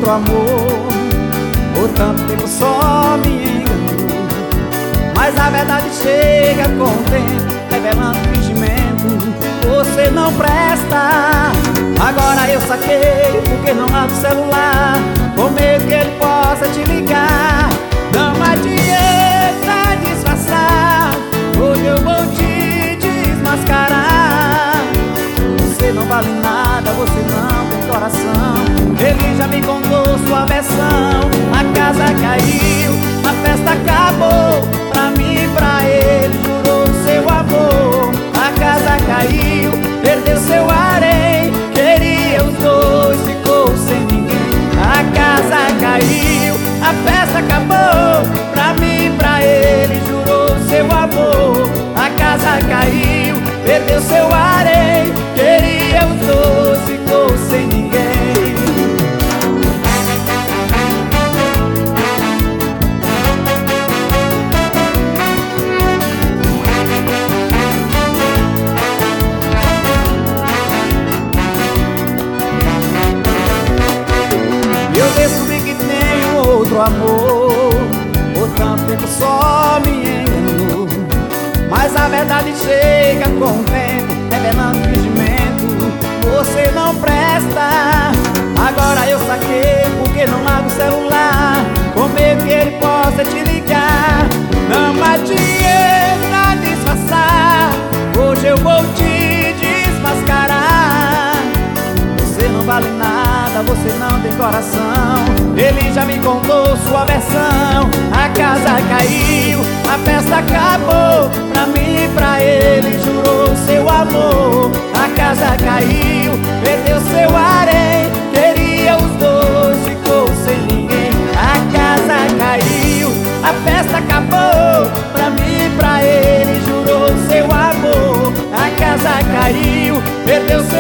outro amor. Por tanto tempo só me enganou, mas a verdade chega com o tempo, revelando fingimento. Você não presta. Agora eu saquei porque não abre o celular, com medo que ele possa te ligar. Não adianta disfarçar, hoje eu vou te desmascarar. Você não vale nada, você não tem coração. Ele já me contou sua versão. A casa caiu, a festa acabou. Pra mim e pra ele jurou seu amor. A casa caiu, perdeu seu harém. Queria os dois, ficou sem ninguém. A casa caiu, a festa acabou. Pra mim e pra ele jurou seu amor. A casa caiu, perdeu seu harém. Queria os dois, ficou sem ninguém. Eu descobri que tenho outro amor. Por tanto tempo só me enganou, mas a verdade chega com o tempo, revelando fingimento. Você não presta. Agora eu saquei porque não larga o celular, com medo que ele possa te ligar. Não adianta disfarçar, hoje eu vou te desmascarar. Você não vale nada, você não tem coração. Ele já me contou sua versão. A casa caiu, a festa acabou. Pra mim e pra ele jurou seu amor. A casa caiu, perdeu seu harém. Queria os dois, ficou sem ninguém. A casa caiu, a festa acabou. Pra mim e pra ele jurou seu amor. A casa caiu, perdeu seu